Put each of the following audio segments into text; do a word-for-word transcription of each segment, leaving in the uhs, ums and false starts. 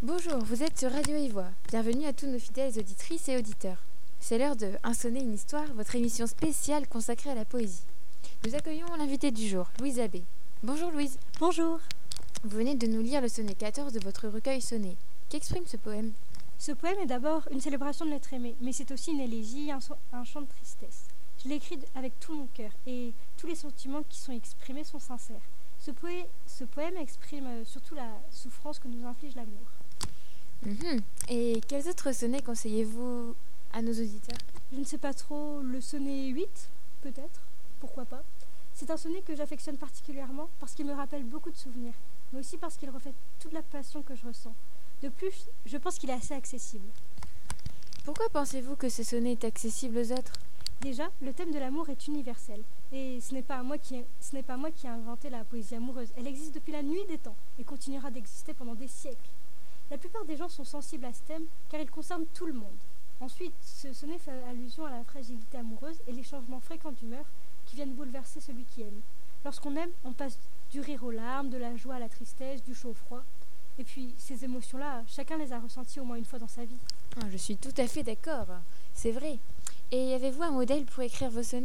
Bonjour, vous êtes sur Radio Ivoire. Bienvenue à tous nos fidèles auditrices et auditeurs. C'est l'heure de Un sonnet, une histoire, votre émission spéciale consacrée à la poésie. Nous accueillons l'invitée du jour, Louise Abbé. Bonjour Louise. Bonjour. Vous venez de nous lire le sonnet quatorze de votre recueil Sonnet. Qu'exprime ce poème ? Ce poème est d'abord une célébration de l'être aimé, mais c'est aussi une élégie, un, so- un chant de tristesse. Je l'ai écrit avec tout mon cœur et tous les sentiments qui sont exprimés sont sincères. Ce, poé- ce poème exprime euh, surtout la souffrance que nous inflige l'amour. Mmh. Et quels autres sonnets conseillez-vous à nos auditeurs ? Je ne sais pas trop, le sonnet huit, peut-être, pourquoi pas. C'est un sonnet que j'affectionne particulièrement parce qu'il me rappelle beaucoup de souvenirs, mais aussi parce qu'il reflète toute la passion que je ressens. De plus, je pense qu'il est assez accessible. Pourquoi pensez-vous que ce sonnet est accessible aux autres ? Déjà, le thème de l'amour est universel. Et ce n'est pas moi qui ai, ce n'est pas moi qui ai inventé la poésie amoureuse. Elle existe depuis la nuit des temps et continuera d'exister pendant des siècles. La plupart des gens sont sensibles à ce thème car il concerne tout le monde. Ensuite, ce sonnet fait allusion à la fragilité amoureuse et les changements fréquents d'humeur qui viennent bouleverser celui qui aime. Lorsqu'on aime, on passe du rire aux larmes, de la joie à la tristesse, du chaud au froid. Et puis, ces émotions-là, chacun les a ressenties au moins une fois dans sa vie. Ah, je suis tout à fait d'accord, c'est vrai. Et avez-vous un modèle pour écrire vos sonnets ?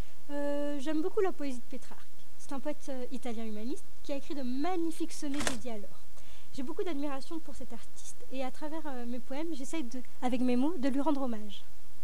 Euh, j'aime beaucoup la poésie de Pétrarque. C'est un poète euh, italien humaniste qui a écrit de magnifiques sonnets dédiés à l'or. J'ai beaucoup d'admiration pour cet artiste et à travers euh, mes poèmes, j'essaye, de, avec mes mots, de lui rendre hommage.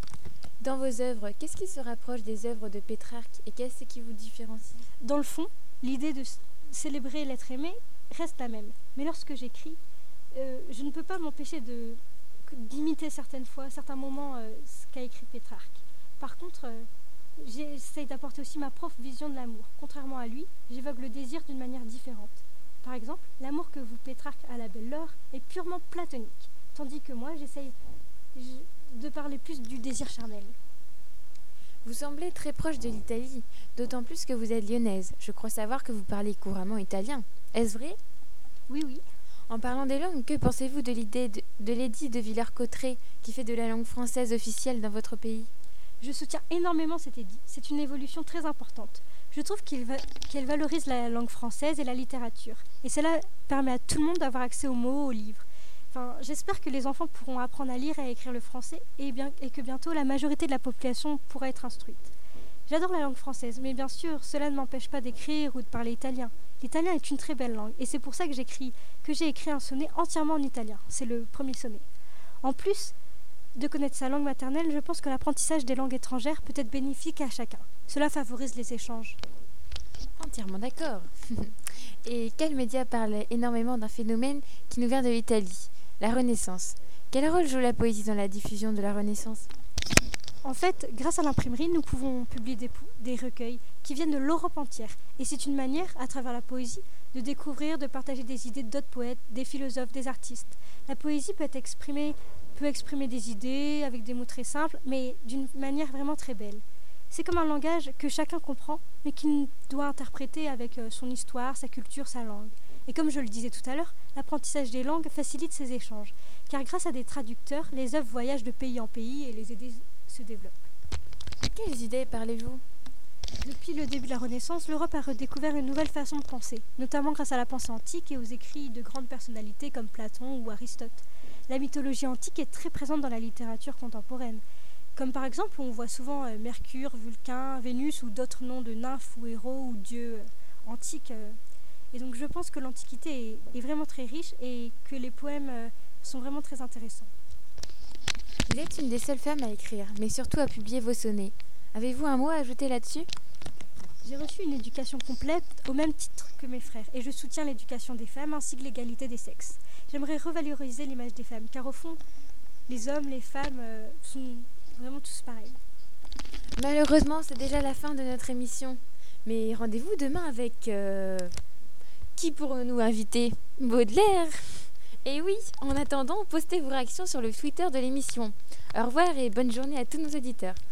Dans vos œuvres, qu'est-ce qui se rapproche des œuvres de Pétrarque et qu'est-ce qui vous différencie ? Dans le fond, l'idée de c- célébrer l'être aimé reste la même. Mais lorsque j'écris, euh, je ne peux pas m'empêcher de, d'imiter certaines fois, certains moments, euh, ce qu'a écrit Pétrarque. Par contre, euh, j'essaye d'apporter aussi ma propre vision de l'amour. Contrairement à lui, j'évoque le désir d'une manière différente. Par exemple, l'amour que vous Pétrarque à la belle Laure est purement platonique, tandis que moi, j'essaye de parler plus du désir charnel. Vous semblez très proche de l'Italie, d'autant plus que vous êtes lyonnaise. Je crois savoir que vous parlez couramment italien. Est-ce vrai ? Oui, oui. En parlant des langues, que pensez-vous de l'idée de, de l'édit de Villers-Cotterêts qui fait de la langue française officielle dans votre pays ? Je soutiens énormément cet édit. C'est une évolution très importante. Je trouve qu'il va, qu'elle valorise la langue française et la littérature. Et cela permet à tout le monde d'avoir accès aux mots, aux livres. Enfin, j'espère que les enfants pourront apprendre à lire et à écrire le français et, bien, et que bientôt la majorité de la population pourra être instruite. J'adore la langue française, mais bien sûr, cela ne m'empêche pas d'écrire ou de parler italien. L'italien est une très belle langue et c'est pour ça que j'écris, que j'ai écrit un sonnet entièrement en italien. C'est le premier sonnet. En plus de connaître sa langue maternelle, je pense que l'apprentissage des langues étrangères peut être bénéfique à chacun. Cela favorise les échanges. Entièrement d'accord. Et quel média parle énormément d'un phénomène qui nous vient de l'Italie, la Renaissance ? Quel rôle joue la poésie dans la diffusion de la Renaissance ? En fait, grâce à l'imprimerie, nous pouvons publier des, pou- des recueils qui viennent de l'Europe entière. Et c'est une manière, à travers la poésie, de découvrir, de partager des idées d'autres poètes, des philosophes, des artistes. La poésie peut être exprimée, peut exprimer des idées avec des mots très simples, mais d'une manière vraiment très belle. C'est comme un langage que chacun comprend, mais qu'il doit interpréter avec euh, son histoire, sa culture, sa langue. Et comme je le disais tout à l'heure, l'apprentissage des langues facilite ces échanges, car grâce à des traducteurs, les œuvres voyagent de pays en pays et les idées se développent. De quelles idées parlez-vous ? Depuis le début de la Renaissance, l'Europe a redécouvert une nouvelle façon de penser, notamment grâce à la pensée antique et aux écrits de grandes personnalités comme Platon ou Aristote. La mythologie antique est très présente dans la littérature contemporaine. Comme par exemple, on voit souvent euh, Mercure, Vulcain, Vénus ou d'autres noms de nymphes ou héros ou dieux euh, antiques. Euh. Et donc je pense que l'Antiquité est, est vraiment très riche et que les poèmes euh, sont vraiment très intéressants. Vous êtes une des seules femmes à écrire, mais surtout à publier vos sonnets. Avez-vous un mot à ajouter là-dessus ? J'ai reçu une éducation complète au même titre que mes frères et je soutiens l'éducation des femmes ainsi que l'égalité des sexes. J'aimerais revaloriser l'image des femmes car au fond, les hommes, les femmes euh, sont vraiment tous pareils. Malheureusement, c'est déjà la fin de notre émission. Mais rendez-vous demain avec... Euh... Qui pourrons-nous inviter ? Baudelaire ! Et oui, en attendant, postez vos réactions sur le Twitter de l'émission. Au revoir et bonne journée à tous nos auditeurs.